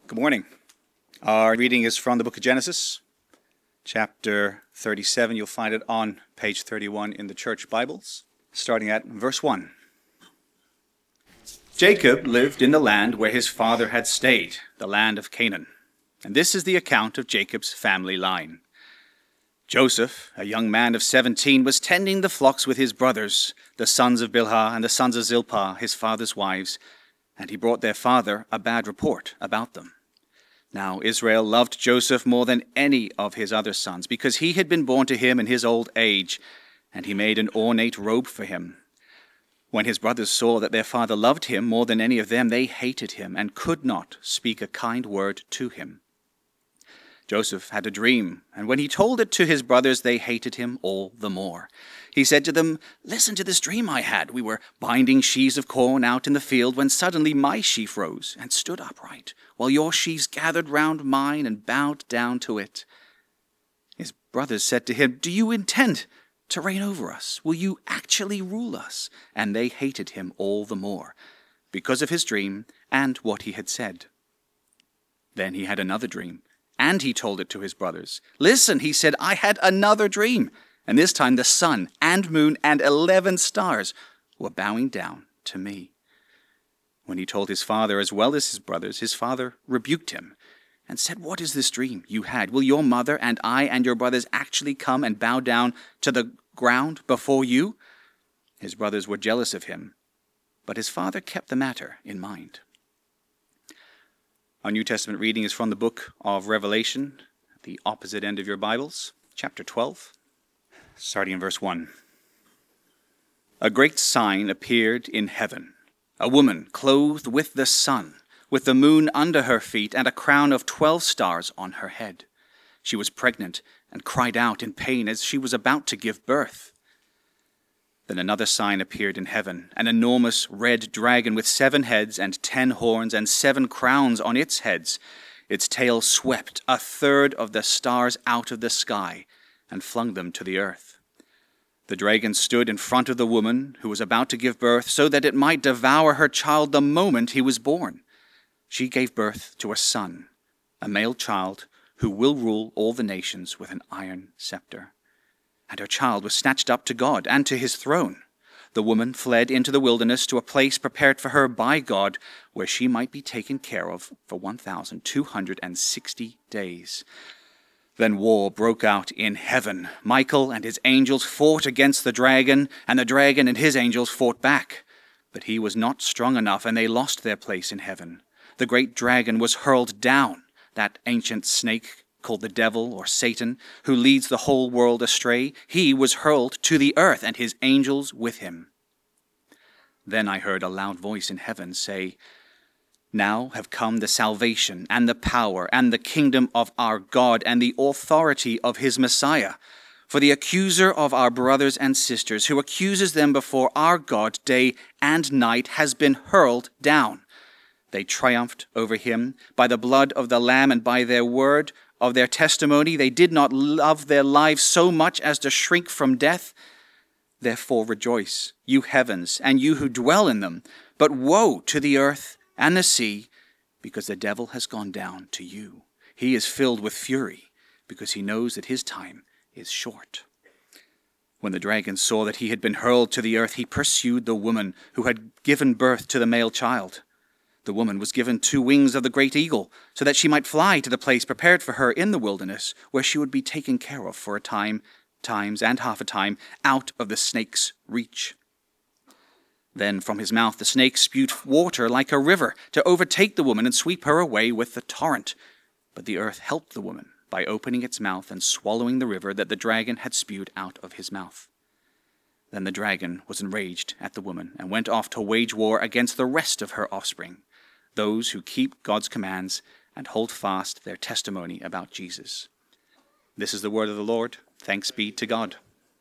Good morning. Our reading is from the book of Genesis, chapter 37. You'll find it on page 31 in the church Bibles, starting at verse 1. Jacob lived in the land where his father had stayed, the land of Canaan. And this is the account of Jacob's family line. Joseph, a young man of 17, was tending the flocks with his brothers, the sons of Bilhah and the sons of Zilpah, his father's wives, and he brought their father a bad report about them. Now Israel loved Joseph more than any of his other sons, because he had been born to him in his old age, and he made an ornate robe for him. When his brothers saw that their father loved him more than any of them, they hated him and could not speak a kind word to him. Joseph had a dream, and when he told it to his brothers, they hated him all the more. He said to them, "Listen to this dream I had. We were binding sheaves of corn out in the field when suddenly my sheaf rose and stood upright, while your sheaves gathered round mine and bowed down to it." His brothers said to him, "Do you intend to reign over us? Will you actually rule us?" And they hated him all the more, because of his dream and what he had said. Then he had another dream, and he told it to his brothers. "Listen," he said, "I had another dream, and this time the sun and moon and 11 stars were bowing down to me." When he told his father as well as his brothers, his father rebuked him and said, "What is this dream you had? Will your mother and I and your brothers actually come and bow down to the ground before you?" His brothers were jealous of him, but his father kept the matter in mind. Our New Testament reading is from the book of Revelation, the opposite end of your Bibles, chapter 12, starting in verse 1. A great sign appeared in heaven, a woman clothed with the sun, with the moon under her feet and a crown of 12 stars on her head. She was pregnant and cried out in pain as she was about to give birth. Then another sign appeared in heaven, an enormous red dragon with 7 heads and 10 horns and 7 crowns on its heads. Its tail swept 1/3 of the stars out of the sky and flung them to the earth. The dragon stood in front of the woman who was about to give birth so that it might devour her child the moment he was born. She gave birth to a son, a male child who will rule all the nations with an iron scepter. And her child was snatched up to God and to his throne. The woman fled into the wilderness to a place prepared for her by God, where she might be taken care of for 1,260 days. Then war broke out in heaven. Michael and his angels fought against the dragon, and the dragon and his angels fought back. But he was not strong enough, and they lost their place in heaven. The great dragon was hurled down, that ancient snake called the devil or Satan, who leads the whole world astray. He was hurled to the earth, and his angels with him. Then I heard a loud voice in heaven say, "Now have come the salvation and the power and the kingdom of our God and the authority of his Messiah. For the accuser of our brothers and sisters, who accuses them before our God day and night, has been hurled down. They triumphed over him by the blood of the Lamb and by their word of their testimony. They did not love their lives so much as to shrink from death. Therefore rejoice, you heavens, and you who dwell in them. But woe to the earth and the sea, because the devil has gone down to you. He is filled with fury, because he knows that his time is short." When the dragon saw that he had been hurled to the earth, he pursued the woman who had given birth to the male child. The woman was given 2 wings of the great eagle, so that she might fly to the place prepared for her in the wilderness, where she would be taken care of for a time, times and half a time, out of the snake's reach. Then from his mouth the snake spewed water like a river to overtake the woman and sweep her away with the torrent. But the earth helped the woman by opening its mouth and swallowing the river that the dragon had spewed out of his mouth. Then the dragon was enraged at the woman and went off to wage war against the rest of her offspring, those who keep God's commands and hold fast their testimony about Jesus. This is the word of the Lord. Thanks be to God.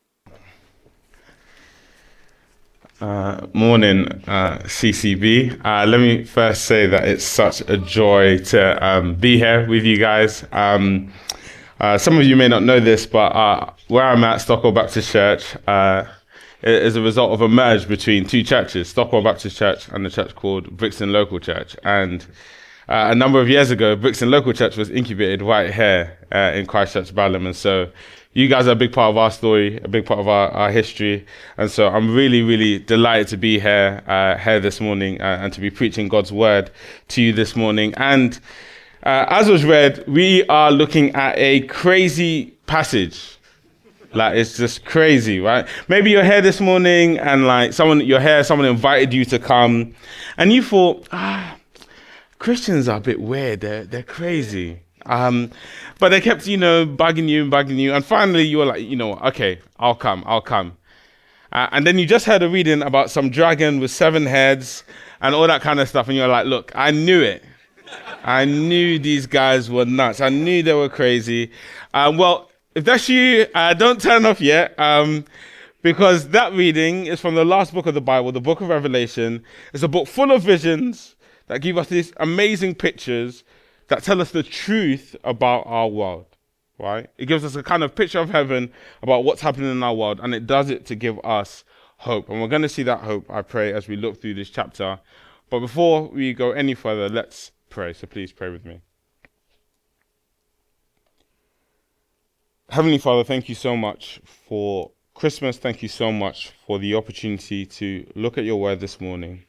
Morning, CCB. Let me first say that it's such a joy to be here with you guys. Some of you may not know this, but where I'm at, Stockwell Baptist Church, is a result of a merge between 2 churches, Stockwell Baptist Church and a church called Brixton Local Church. And a number of years ago, Brixton Local Church was incubated right here in Christchurch, Balham. And so you guys are a big part of our story, a big part of our history. And so I'm really, really delighted to be here this morning and to be preaching God's word to you this morning. And as was read, we are looking at a crazy passage. Like, it's just crazy, right? Maybe you're here this morning and like someone invited you to come and you thought, Christians are a bit weird. They're crazy. But they kept, bugging you. And finally you were like, okay, I'll come. And then you just heard a reading about some dragon with 7 heads and all that kind of stuff. And you're like, look, I knew it. I knew these guys were nuts. I knew they were crazy. Well, if that's you, don't turn off yet, because that reading is from the last book of the Bible, the book of Revelation. It's a book full of visions that give us these amazing pictures that tell us the truth about our world, right? It gives us a kind of picture of heaven about what's happening in our world, and it does it to give us hope. And we're going to see that hope, I pray, as we look through this chapter. But before we go any further, let's pray. So please pray with me. Heavenly Father, thank you so much for Christmas. Thank you so much for the opportunity to look at your word this morning.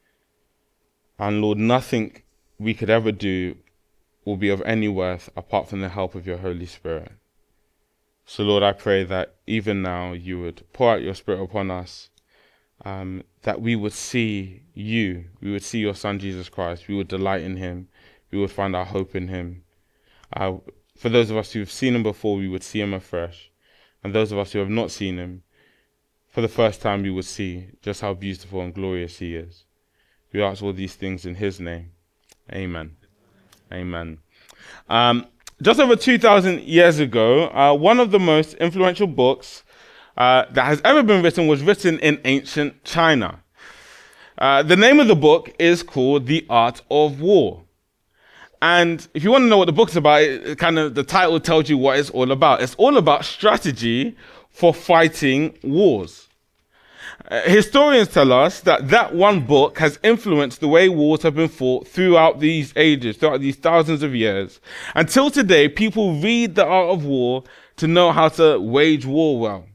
And Lord, nothing we could ever do will be of any worth apart from the help of your Holy Spirit. So Lord, I pray that even now you would pour out your Spirit upon us, that we would see you, we would see your Son Jesus Christ, we would delight in him, we would find our hope in him. For those of us who have seen him before, we would see him afresh. And those of us who have not seen him, for the first time we would see just how beautiful and glorious he is. We ask all these things in his name. Amen. Amen. Just over 2,000 years ago, one of the most influential books that has ever been written was written in ancient China. The name of the book is called The Art of War. And if you want to know what the book's about, the title tells you what it's all about. It's all about strategy for fighting wars. Historians tell us that one book has influenced the way wars have been fought throughout these ages, throughout these thousands of years. Until today, people read The Art of War to know how to wage war well.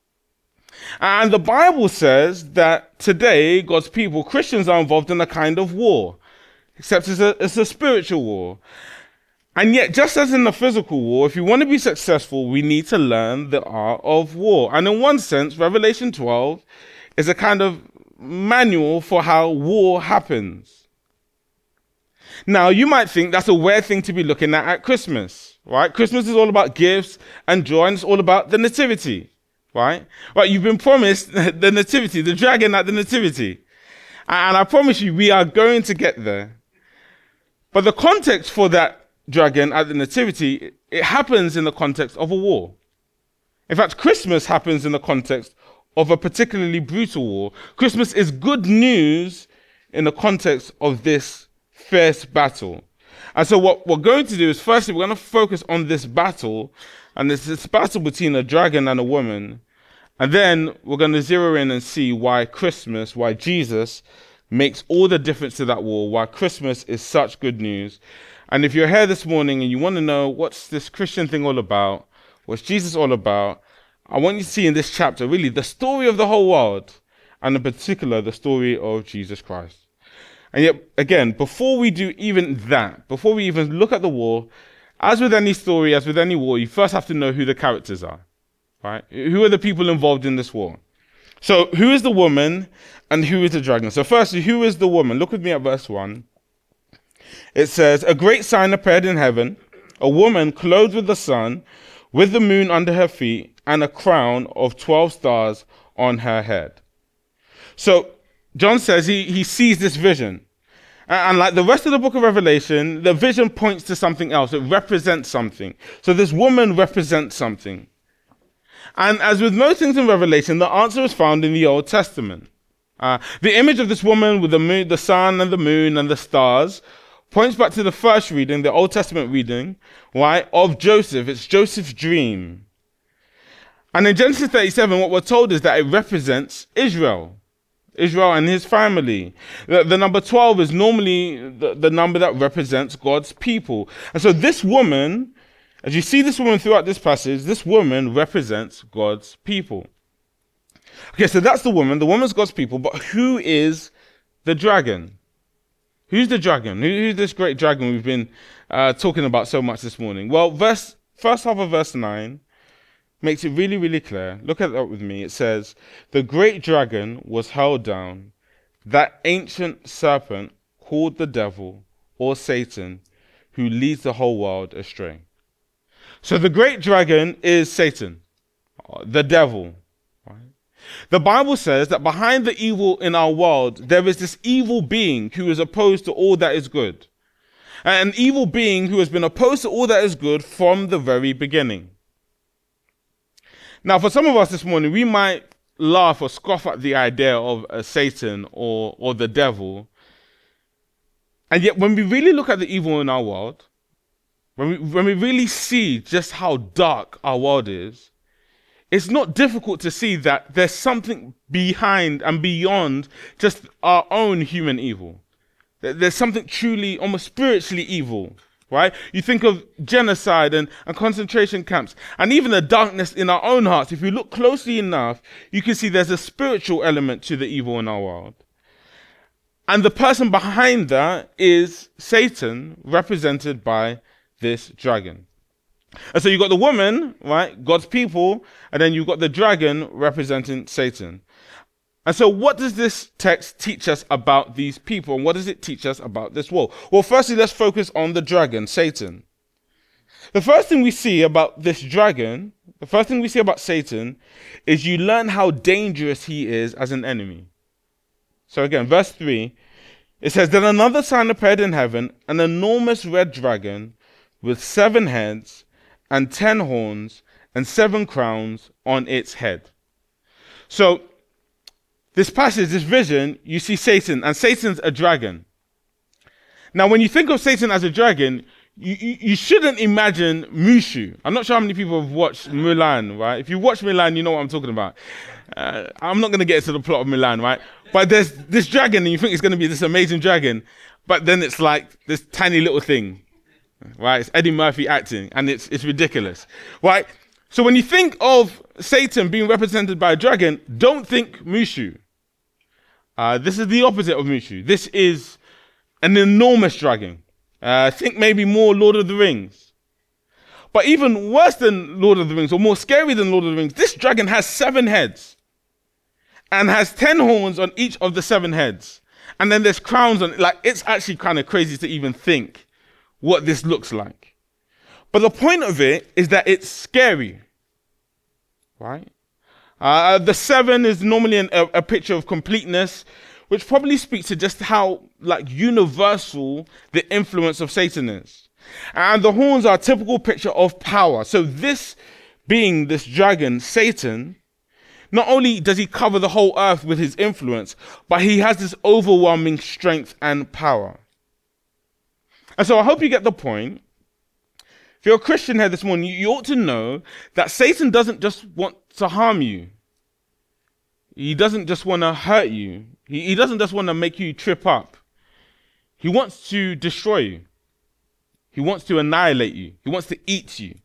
And the Bible says that today, God's people, Christians, are involved in a kind of war. Except it's a spiritual war. And yet, just as in the physical war, if you want to be successful, we need to learn the art of war. And in one sense, Revelation 12 is a kind of manual for how war happens. Now, you might think that's a weird thing to be looking at Christmas, right? Christmas is all about gifts and joy, and it's all about the nativity, right? Right, you've been promised the nativity, the dragon at the nativity. And I promise you, we are going to get there. But the context for that dragon at the nativity, it happens in the context of a war. In fact, Christmas happens in the context of a particularly brutal war. Christmas is good news in the context of this fierce battle. And so what we're going to do is, firstly, we're going to focus on this battle, and it's this battle between a dragon and a woman. And then we're going to zero in and see why Christmas, why Jesus makes all the difference to that war, why Christmas is such good news. And if you're here this morning and you want to know what's this Christian thing all about, what's Jesus all about, I want you to see in this chapter really the story of the whole world, and in particular the story of Jesus Christ. And yet, again, before we do even that, before we even look at the war, as with any story, as with any war, you first have to know who the characters are, right? Who are the people involved in this war? So who is the woman and who is the dragon? So firstly, who is the woman? Look with me at verse 1. It says, "A great sign appeared in heaven, a woman clothed with the sun, with the moon under her feet, and a crown of 12 stars on her head." So John says he sees this vision. And like the rest of the book of Revelation, the vision points to something else. It represents something. So this woman represents something. And as with most things in Revelation, the answer is found in the Old Testament. The image of this woman with the moon, the sun and the moon and the stars points back to the first reading, the Old Testament reading, right, of Joseph. It's Joseph's dream. And in Genesis 37, what we're told is that it represents Israel. Israel and his family. The number 12 is normally the number that represents God's people. And so this woman, as you see this woman throughout this passage, this woman represents God's people. Okay, so that's the woman. The woman's God's people, but who is the dragon? Who's the dragon? Who's this great dragon we've been talking about so much this morning? Well, first half of verse 9 makes it really, really clear. Look at that with me. It says, the great dragon was hurled down, that ancient serpent called the devil or Satan, who leads the whole world astray. So the great dragon is Satan, the devil. Right? The Bible says that behind the evil in our world, there is this evil being who is opposed to all that is good. An evil being who has been opposed to all that is good from the very beginning. Now, for some of us this morning, we might laugh or scoff at the idea of Satan or the devil. And yet, when we really look at the evil in our world, when we really see just how dark our world is, it's not difficult to see that there's something behind and beyond just our own human evil. There's something truly, almost spiritually evil. Right? You think of genocide and concentration camps, and even the darkness in our own hearts. If you look closely enough, you can see there's a spiritual element to the evil in our world. And the person behind that is Satan, represented by this dragon. And so you've got the woman, right? God's people, and then you've got the dragon representing Satan. And so what does this text teach us about these people? And what does it teach us about this world? Well, firstly, let's focus on the dragon, Satan. The first thing we see about this dragon, the first thing we see about Satan, is you learn how dangerous he is as an enemy. So again, verse 3, it says, then another sign appeared in heaven, an enormous red dragon with 7 heads and 10 horns and 7 crowns on its head. So this passage, this vision, you see Satan, and Satan's a dragon. Now, when you think of Satan as a dragon, you shouldn't imagine Mushu. I'm not sure how many people have watched Mulan, right? If you watch Mulan, you know what I'm talking about. I'm not going to get into the plot of Mulan, right? But there's this dragon, and you think it's going to be this amazing dragon, but then it's like this tiny little thing, right? It's Eddie Murphy acting, and it's ridiculous, right? So when you think of Satan being represented by a dragon, don't think Mushu. This is the opposite of Mushu. This is an enormous dragon. Think maybe more Lord of the Rings. But even worse than Lord of the Rings, or more scary than Lord of the Rings, this dragon has 7 heads and has 10 horns on each of the 7 heads. And then there's crowns on it. Like, it's actually kind of crazy to even think what this looks like. But the point of it is that it's scary, right? The 7 is normally a picture of completeness, which probably speaks to just how universal the influence of Satan is. And the horns are a typical picture of power. So this being, this dragon, Satan, not only does he cover the whole earth with his influence, but he has this overwhelming strength and power. And so I hope you get the point. If you're a Christian here this morning, you ought to know that Satan doesn't just want to harm you. He doesn't just want to hurt you. He doesn't just want to make you trip up. He wants to destroy you. He wants to annihilate you. He wants to eat you.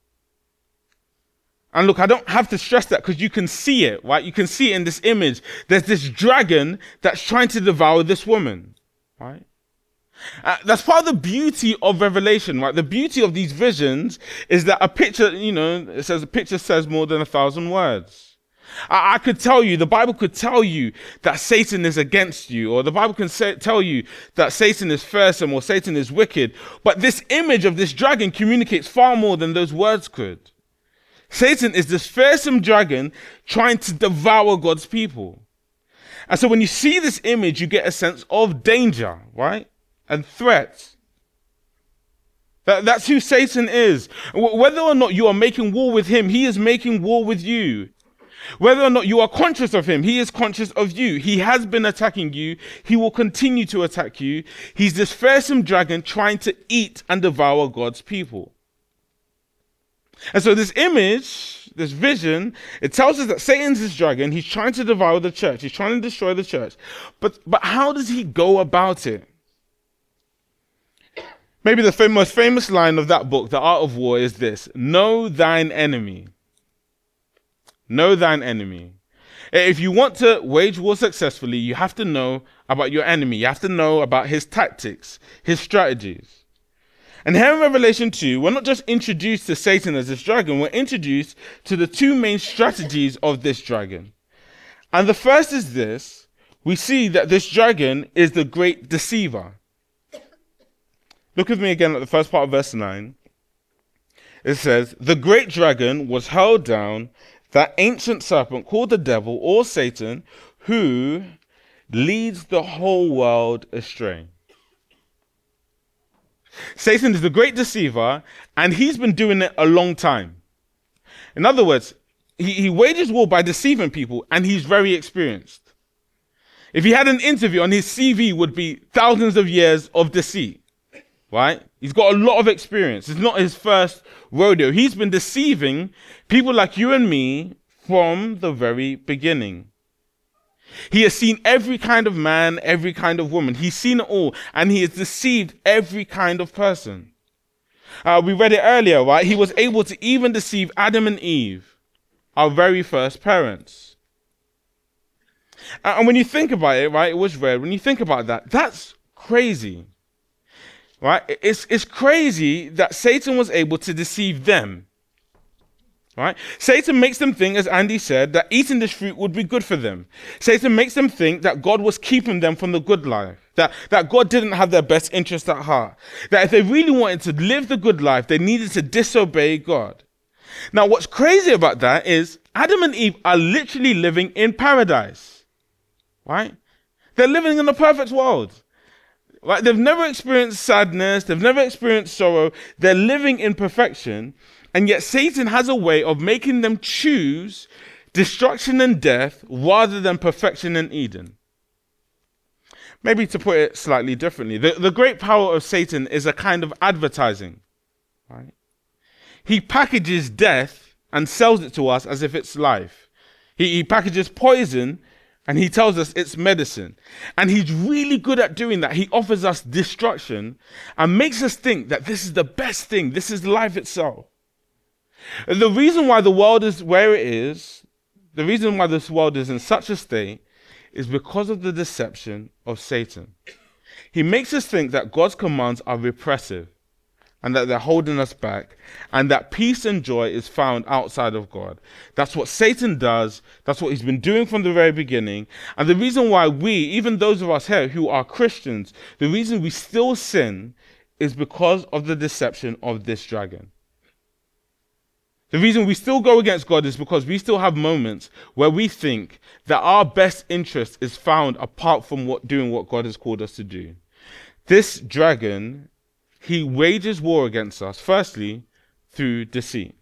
And look, I don't have to stress that because you can see it, right? You can see it in this image. There's this dragon that's trying to devour this woman, right? That's part of the beauty of Revelation, right? The beauty of these visions is that a picture, it says a picture says more than 1,000 words. I could tell you, the Bible could tell you that Satan is against you, or the Bible can tell you that Satan is fearsome or Satan is wicked. But this image of this dragon communicates far more than those words could. Satan is this fearsome dragon trying to devour God's people. And so when you see this image, you get a sense of danger, right? And threat. That's who Satan is. Whether or not you are making war with him, he is making war with you. Whether or not you are conscious of him, he is conscious of you. He has been attacking you. He will continue to attack you. He's this fearsome dragon trying to eat and devour God's people. And so this image, this vision, it tells us that Satan's this dragon. He's trying to devour the church. He's trying to destroy the church. But how does he go about it? Maybe the most famous line of that book, The Art of War, is this: know thine enemy. Know thine enemy. If you want to wage war successfully, you have to know about your enemy. You have to know about his tactics, his strategies. And here in Revelation 2, we're not just introduced to Satan as this dragon, we're introduced to the two main strategies of this dragon. And the first is this: we see that this dragon is the great deceiver. Look with me again at the first part of verse 9. It says, the great dragon was hurled down, that ancient serpent called the devil or Satan, who leads the whole world astray. Satan is the great deceiver, and he's been doing it a long time. In other words, he wages war by deceiving people, and he's very experienced. If he had an interview on his CV, would be thousands of years of deceit. Right? He's got a lot of experience. It's not his first rodeo. He's been deceiving people like you and me from the very beginning. He has seen every kind of man, every kind of woman. He's seen it all, and he has deceived every kind of person. We read it earlier, right? He was able to even deceive Adam and Eve, our very first parents. And when you think about it, right, it was read. When you think about that, that's crazy. Right? It's crazy that Satan was able to deceive them. Right? Satan makes them think, as Andy said, that eating this fruit would be good for them. Satan makes them think that God was keeping them from the good life, that God didn't have their best interest at heart, that if they really wanted to live the good life, they needed to disobey God. Now, what's crazy about that is Adam and Eve are literally living in paradise. Right? They're living in a perfect world. Right? They've never experienced sadness. They've never experienced sorrow. They're living in perfection. And yet Satan has a way of making them choose destruction and death rather than perfection in Eden. Maybe to put it slightly differently, the great power of Satan is a kind of advertising. Right? He packages death and sells it to us as if it's life. He packages poison and he tells us it's medicine. And he's really good at doing that. He offers us destruction and makes us think that this is the best thing. This is life itself. The reason why the world is where it is, the reason why this world is in such a state, is because of the deception of Satan. He makes us think that God's commands are repressive and that they're holding us back, and that peace and joy is found outside of God. That's what Satan does. That's what he's been doing from the very beginning. And the reason why we, even those of us here who are Christians, the reason we still sin is because of the deception of this dragon. The reason we still go against God is because we still have moments where we think that our best interest is found apart from doing what God has called us to do. This dragon, he wages war against us, firstly, through deceit.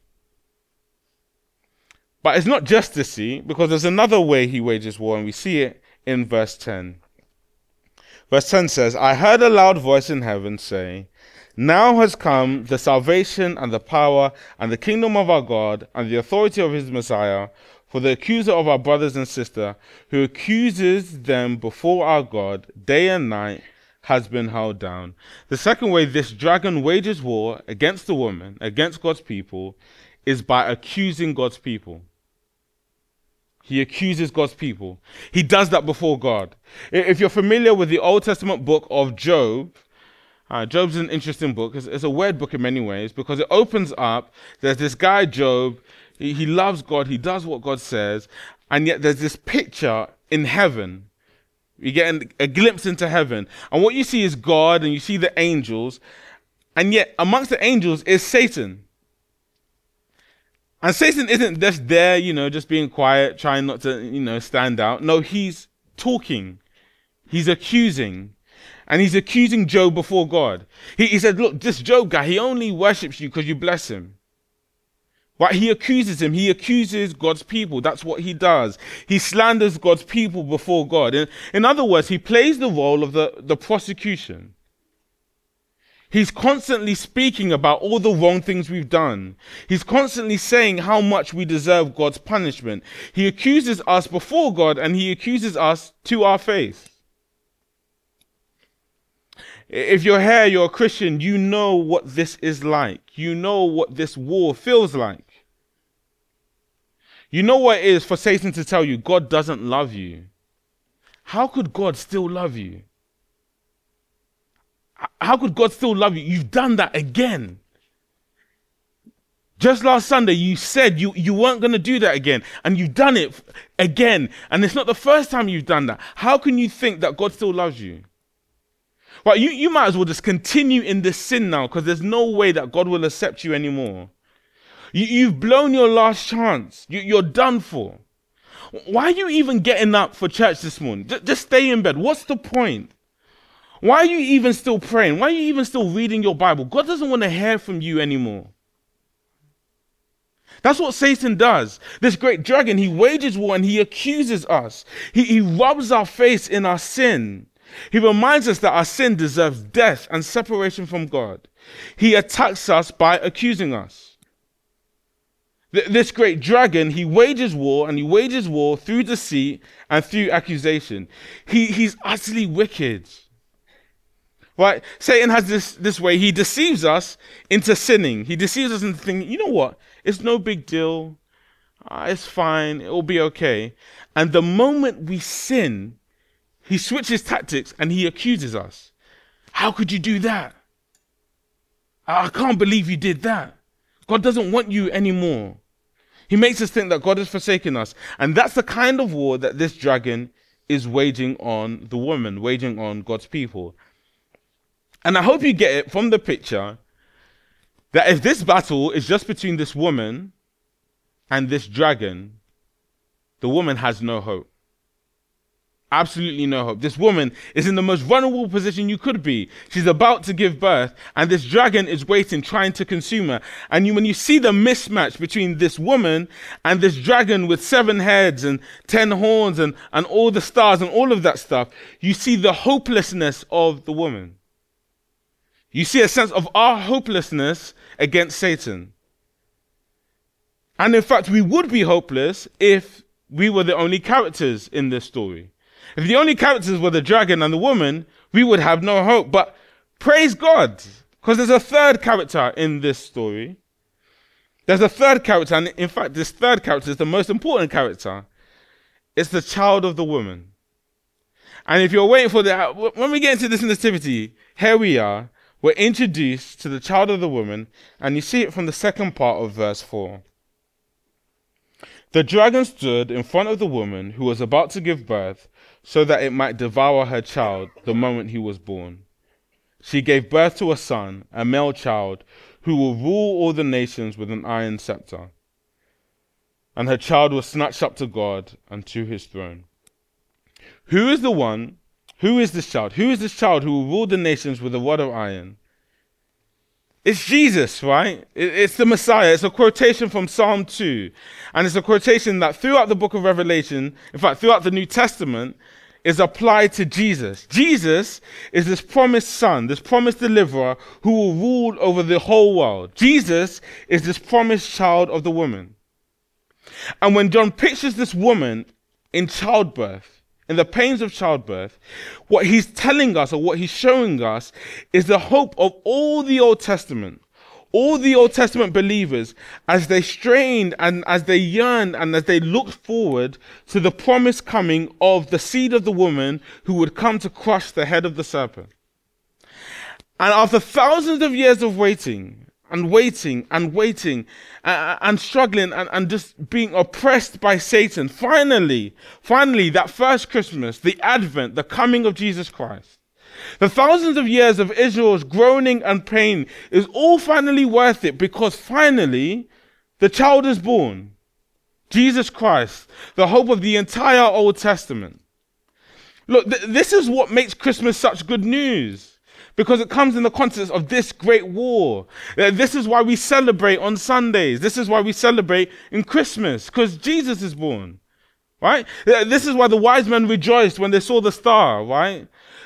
But it's not just deceit, because there's another way he wages war, and we see it in verse 10. Verse 10 says, I heard a loud voice in heaven say, now has come the salvation and the power and the kingdom of our God and the authority of his Messiah, for the accuser of our brothers and sisters, who accuses them before our God day and night, has been held down. The second way this dragon wages war against the woman, against God's people, is by accusing God's people. He accuses God's people. He does that before God. If you're familiar with the Old Testament book of Job, Job's an interesting book. It's a weird book in many ways because it opens up, there's this guy Job, he loves God, he does what God says, and yet there's this picture in heaven. You get a glimpse into heaven, and what you see is God, and you see the angels, and yet amongst the angels is Satan. And Satan isn't just there, just being quiet, trying not to, stand out. No, he's talking. He's accusing. And he's accusing Job before God. He said, look, this Job guy, he only worships you because you bless him. Right? He accuses him. He accuses God's people. That's what he does. He slanders God's people before God. In other words, he plays the role of the prosecution. He's constantly speaking about all the wrong things we've done. He's constantly saying how much we deserve God's punishment. He accuses us before God, and he accuses us to our face. If you're here, you're a Christian, you know what this is like. You know what this war feels like. You know what it is for Satan to tell you God doesn't love you. How could God still love you? How could God still love you? You've done that again. Just last Sunday, you said you weren't going to do that again, and you've done it again. And it's not the first time you've done that. How can you think that God still loves you? Well, you might as well just continue in this sin now, because there's no way that God will accept you anymore. You've blown your last chance. You're done for. Why are you even getting up for church this morning? Just stay in bed. What's the point? Why are you even still praying? Why are you even still reading your Bible? God doesn't want to hear from you anymore. That's what Satan does. This great dragon, he wages war and he accuses us. He rubs our face in our sin. He reminds us that our sin deserves death and separation from God. He attacks us by accusing us. This great dragon, he wages war, and he wages war through deceit and through accusation. He's utterly wicked. Right? Satan has this way. He deceives us into sinning. He deceives us into thinking, you know what? It's no big deal. It's fine. It will be okay. And the moment we sin, he switches tactics and he accuses us. How could you do that? I can't believe you did that. God doesn't want you anymore. He makes us think that God has forsaken us. And that's the kind of war that this dragon is waging on the woman, waging on God's people. And I hope you get it from the picture that if this battle is just between this woman and this dragon, the woman has no hope. Absolutely no hope. This woman is in the most vulnerable position you could be. She's about to give birth, and this dragon is waiting, trying to consume her. And when you see the mismatch between this woman and this dragon with 7 heads and 10 horns and all the stars and all of that stuff, you see the hopelessness of the woman. You see a sense of our hopelessness against Satan. And in fact, we would be hopeless if we were the only characters in this story. If the only characters were the dragon and the woman, we would have no hope. But praise God, because there's a third character in this story. There's a third character, and in fact, this third character is the most important character. It's the child of the woman. And if you're waiting for that, when we get into this nativity, here we are. We're introduced to the child of the woman, and you see it from the second part of verse 4. The dragon stood in front of the woman who was about to give birth, so that it might devour her child the moment he was born. She gave birth to a son, a male child, who will rule all the nations with an iron scepter. And her child was snatched up to God and to his throne. Who is the one? Who is this child? Who is this child who will rule the nations with a rod of iron? It's Jesus, right? It's the Messiah. It's a quotation from Psalm 2. And it's a quotation that throughout the book of Revelation, in fact, throughout the New Testament, is applied to Jesus. Jesus is this promised son, this promised deliverer who will rule over the whole world. Jesus is this promised child of the woman. And when John pictures this woman in childbirth, in the pains of childbirth, what he's telling us or what he's showing us is the hope of all the Old Testament believers as they strained and as they yearned and as they looked forward to the promised coming of the seed of the woman who would come to crush the head of the serpent. And after thousands of years of waiting and struggling and just being oppressed by Satan, finally, that first Christmas, the Advent, the coming of Jesus Christ, the thousands of years of Israel's groaning and pain is all finally worth it, because finally the child is born, Jesus Christ, the hope of the entire Old Testament. Look, this is what makes Christmas such good news. Because it comes in the context of this great war. This is why we celebrate on Sundays. This is why we celebrate in Christmas, because Jesus is born, right? This is why the wise men rejoiced when they saw the star, right?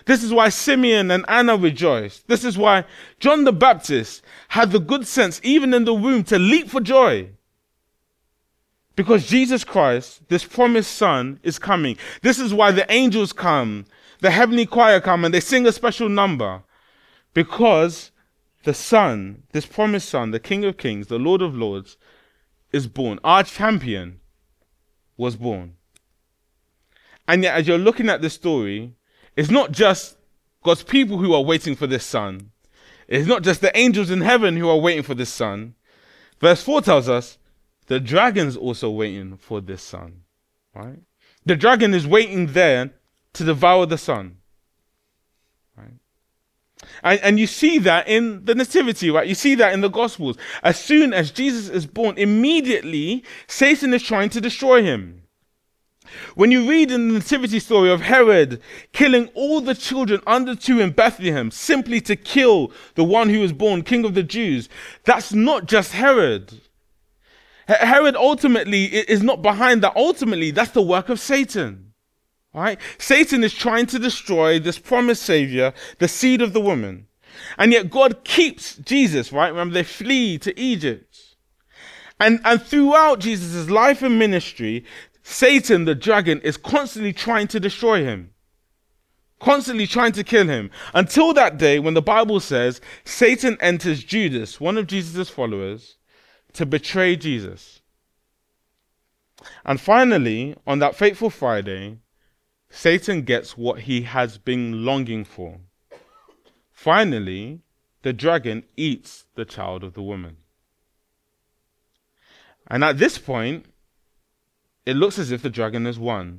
This is why Simeon and Anna rejoiced. This is why John the Baptist had the good sense, even in the womb, to leap for joy. Because Jesus Christ, this promised son, is coming. This is why the angels come, the heavenly choir come, and they sing a special number. Because the son, this promised son, the King of Kings, the Lord of Lords, is born. Our champion was born. And yet, as you're looking at this story, it's not just God's people who are waiting for this son. It's not just the angels in heaven who are waiting for this son. Verse 4 tells us the dragon's also waiting for this son. Right? The dragon is waiting there to devour the son. Right? And you see that in the nativity, right? You see that in the Gospels. As soon as Jesus is born, immediately Satan is trying to destroy him. When you read in the nativity story of Herod killing all the children under 2 in Bethlehem simply to kill the one who was born King of the Jews, that's not just Herod. Herod ultimately is not behind that. Ultimately, that's the work of Satan. Right? Satan is trying to destroy this promised savior, the seed of the woman. And yet God keeps Jesus, right? Remember, they flee to Egypt. And throughout Jesus' life and ministry, Satan, the dragon, is constantly trying to destroy him. Constantly trying to kill him. Until that day when the Bible says Satan enters Judas, one of Jesus' followers, to betray Jesus. And finally, on that fateful Friday, Satan gets what he has been longing for. Finally, the dragon eats the child of the woman. And at this point, it looks as if the dragon has won.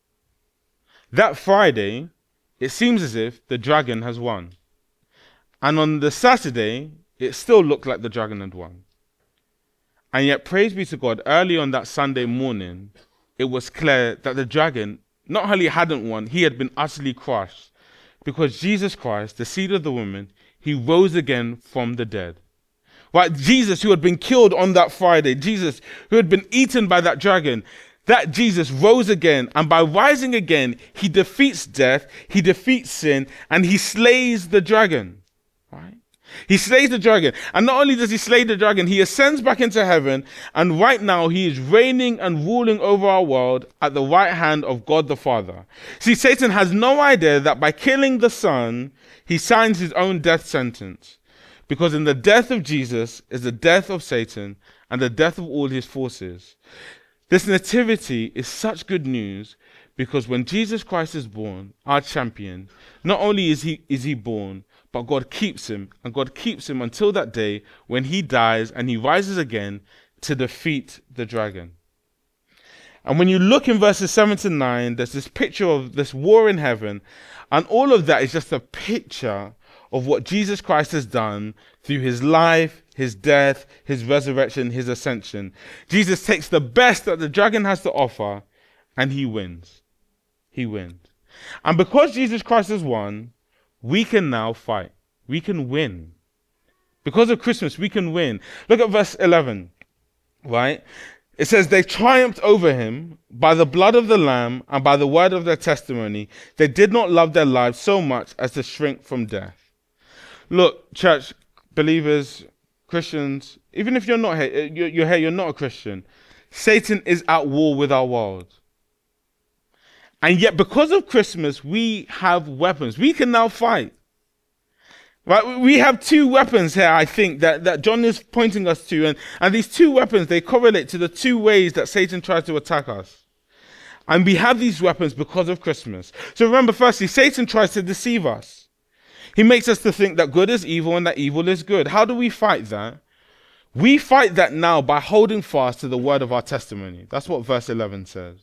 That Friday, it seems as if the dragon has won. And on the Saturday, it still looked like the dragon had won. And yet, praise be to God, early on that Sunday morning, it was clear that the dragon not only hadn't won, he had been utterly crushed. Because Jesus Christ, the seed of the woman, he rose again from the dead. Right? Jesus, who had been killed on that Friday, Jesus, who had been eaten by that dragon, that Jesus rose again, and by rising again, he defeats death, he defeats sin, and he slays the dragon. Right? He slays the dragon. And not only does he slay the dragon, he ascends back into heaven, and right now he is reigning and ruling over our world at the right hand of God the Father. See, Satan has no idea that by killing the Son, he signs his own death sentence. Because in the death of Jesus is the death of Satan and the death of all his forces. This nativity is such good news because when Jesus Christ is born, our champion, not only is he born, but God keeps him, and God keeps him until that day when he dies and he rises again to defeat the dragon. And when you look in verses 7 to 9, there's this picture of this war in heaven, and all of that is just a picture of what Jesus Christ has done through his life, his death, his resurrection, his ascension. Jesus takes the best that the dragon has to offer, and he wins. He wins. And because Jesus Christ has won, we can now fight. We can win. Because of Christmas, we can win. Look at verse 11, right? It says, they triumphed over him by the blood of the Lamb and by the word of their testimony. They did not love their lives so much as to shrink from death. Look, church, believers, Christians, even if you're not here, you're not a Christian, Satan is at war with our world. And yet, because of Christmas, we have weapons. We can now fight. Right? We have 2 weapons here, I think, that John is pointing us to. And these 2 weapons, they correlate to the 2 ways that Satan tries to attack us. And we have these weapons because of Christmas. So remember, firstly, Satan tries to deceive us. He makes us to think that good is evil and that evil is good. How do we fight that? We fight that now by holding fast to the word of our testimony. That's what verse 11 says.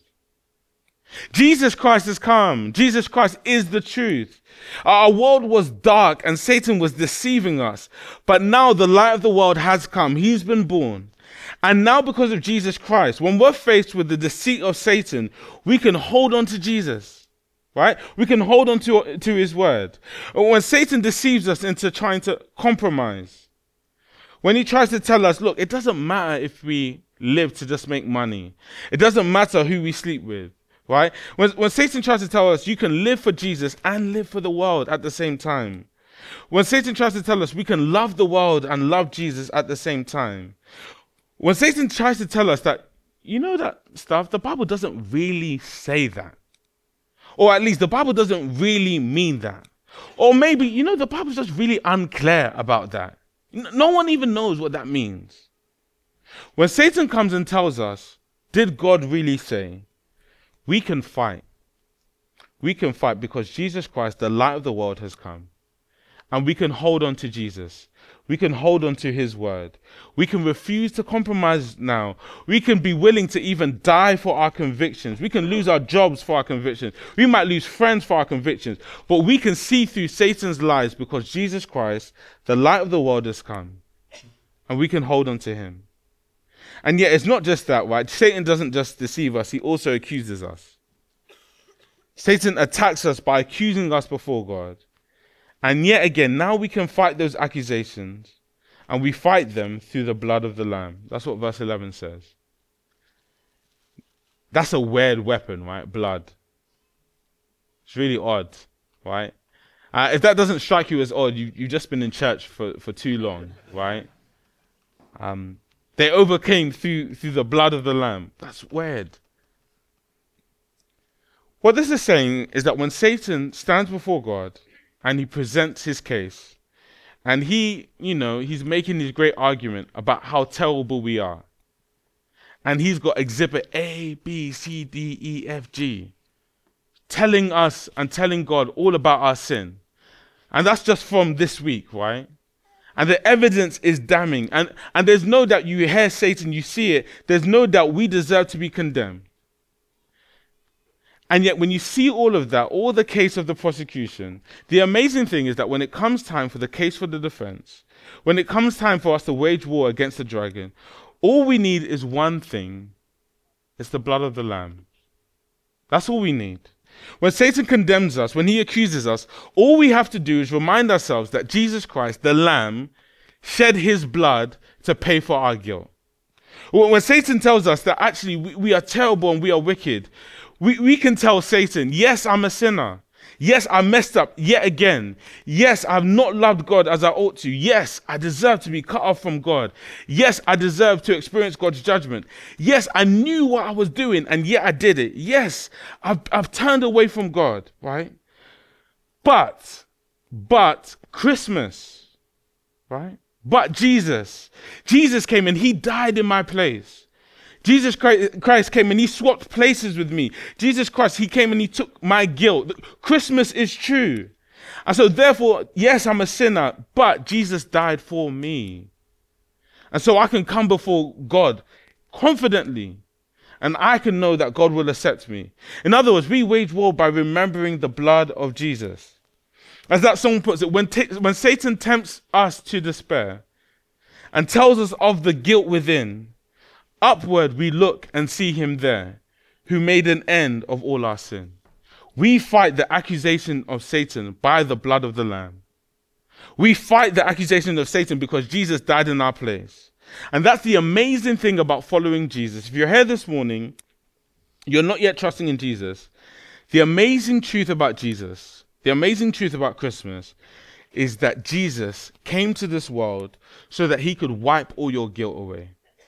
Jesus Christ has come. Jesus Christ is the truth. Our world was dark and Satan was deceiving us. But now the light of the world has come. He's been born. And now because of Jesus Christ, when we're faced with the deceit of Satan, we can hold on to Jesus. Right? We can hold on to his word. When Satan deceives us into trying to compromise, when he tries to tell us, look, it doesn't matter if we live to just make money. It doesn't matter who we sleep with. right? When Satan tries to tell us you can live for Jesus and live for the world at the same time. When Satan tries to tell us we can love the world and love Jesus at the same time. When Satan tries to tell us that, you know that stuff, the Bible doesn't really say that. Or at least the Bible doesn't really mean that. Or maybe, the Bible's just really unclear about that. No one even knows what that means. When Satan comes and tells us, did God really say? We can fight. We can fight because Jesus Christ, the light of the world, has come. And we can hold on to Jesus. We can hold on to his word. We can refuse to compromise now. We can be willing to even die for our convictions. We can lose our jobs for our convictions. We might lose friends for our convictions. But we can see through Satan's lies because Jesus Christ, the light of the world, has come. And we can hold on to him. And yet it's not just that, right? Satan doesn't just deceive us, he also accuses us. Satan attacks us by accusing us before God. And yet again, now we can fight those accusations, and we fight them through the blood of the Lamb. That's what verse 11 says. That's a weird weapon, right? Blood. It's really odd, right? If that doesn't strike you as odd, you've just been in church for too long, right? They overcame through the blood of the Lamb. That's weird. What this is saying is that when Satan stands before God and he presents his case, and he's making his great argument about how terrible we are, and he's got exhibit A, B, C, D, E, F, G, telling us and telling God all about our sin. And that's just from this week, right? And the evidence is damning. And there's no doubt you hear Satan, you see it. There's no doubt we deserve to be condemned. And yet when you see all of that, all the case of the prosecution, the amazing thing is that when it comes time for the case for the defense, when it comes time for us to wage war against the dragon, all we need is one thing. It's the blood of the Lamb. That's all we need. When Satan condemns us, when he accuses us, all we have to do is remind ourselves that Jesus Christ, the Lamb, shed his blood to pay for our guilt. When Satan tells us that actually we are terrible and we are wicked, we can tell Satan, yes, I'm a sinner. Yes, I messed up yet again. Yes, I've not loved God as I ought to. Yes, I deserve to be cut off from God. Yes, I deserve to experience God's judgment. Yes, I knew what I was doing and yet I did it. Yes, I've turned away from God, right? But Christmas, right? But Jesus came and he died in my place. Jesus Christ came and he swapped places with me. Jesus Christ, he came and he took my guilt. Christmas is true. And so therefore, yes, I'm a sinner, but Jesus died for me. And so I can come before God confidently, and I can know that God will accept me. In other words, we wage war by remembering the blood of Jesus. As that song puts it, when Satan tempts us to despair and tells us of the guilt within, upward we look and see him there, who made an end of all our sin. We fight the accusation of Satan by the blood of the Lamb. We fight the accusation of Satan because Jesus died in our place. And that's the amazing thing about following Jesus. If you're here this morning, you're not yet trusting in Jesus, the amazing truth about Jesus, the amazing truth about Christmas, is that Jesus came to this world so that he could wipe all your guilt away.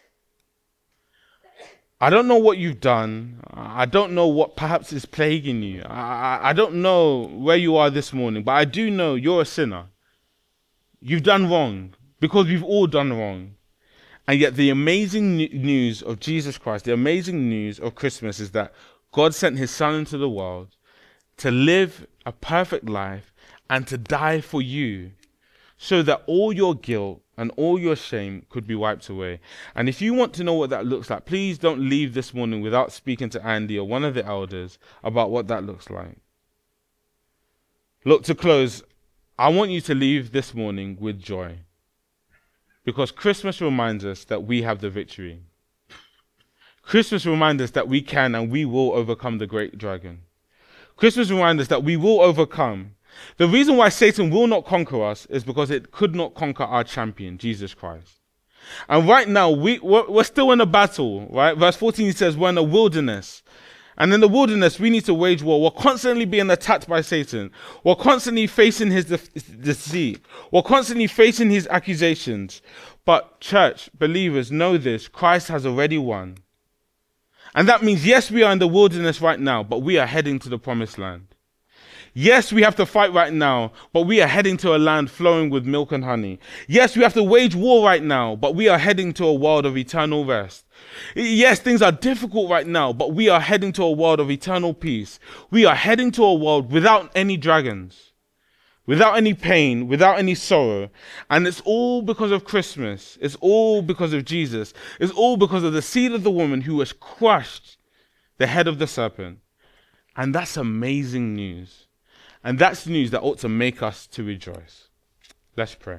I don't know what you've done. I don't know what perhaps is plaguing you. I don't know where you are this morning, but I do know you're a sinner. You've done wrong because we've all done wrong. And yet the amazing news of Jesus Christ, the amazing news of Christmas is that God sent his son into the world to live a perfect life and to die for you so that all your guilt and all your shame could be wiped away. And if you want to know what that looks like, please don't leave this morning without speaking to Andy or one of the elders about what that looks like. Look, to close, I want you to leave this morning with joy, because Christmas reminds us that we have the victory. Christmas reminds us that we can and we will overcome the great dragon. Christmas reminds us that we will overcome. The reason why Satan will not conquer us is because it could not conquer our champion, Jesus Christ. And right now, we're still in a battle, right? Verse 14 says we're in a wilderness. And in the wilderness, we need to wage war. We're constantly being attacked by Satan. We're constantly facing his deceit. We're constantly facing his accusations. But church, believers, know this. Christ has already won. And that means, yes, we are in the wilderness right now, but we are heading to the promised land. Yes, we have to fight right now, but we are heading to a land flowing with milk and honey. Yes, we have to wage war right now, but we are heading to a world of eternal rest. Yes, things are difficult right now, but we are heading to a world of eternal peace. We are heading to a world without any dragons, without any pain, without any sorrow. And it's all because of Christmas. It's all because of Jesus. It's all because of the seed of the woman who has crushed the head of the serpent. And that's amazing news. And that's news that ought to make us to rejoice. Let's pray.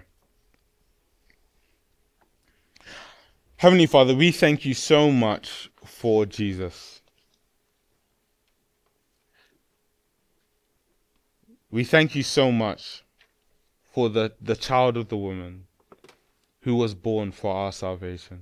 Heavenly Father, we thank you so much for Jesus. We thank you so much for the child of the woman who was born for our salvation.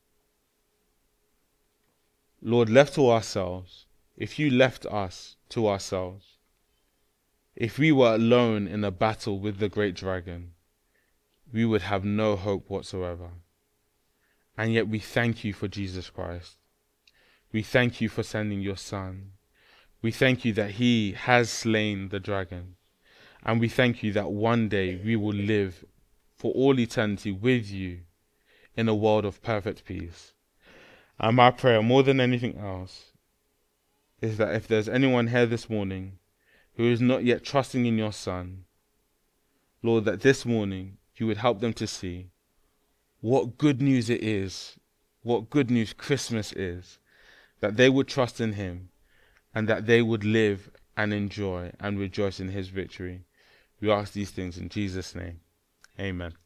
Lord, left to ourselves, if you left us to ourselves, if we were alone in a battle with the great dragon, we would have no hope whatsoever. And yet we thank you for Jesus Christ. We thank you for sending your Son. We thank you that he has slain the dragon. And we thank you that one day we will live for all eternity with you in a world of perfect peace. And my prayer, more than anything else, is that if there's anyone here this morning who is not yet trusting in your Son, Lord, that this morning you would help them to see what good news it is, what good news Christmas is, that they would trust in him and that they would live and enjoy and rejoice in his victory. We ask these things in Jesus' name. Amen.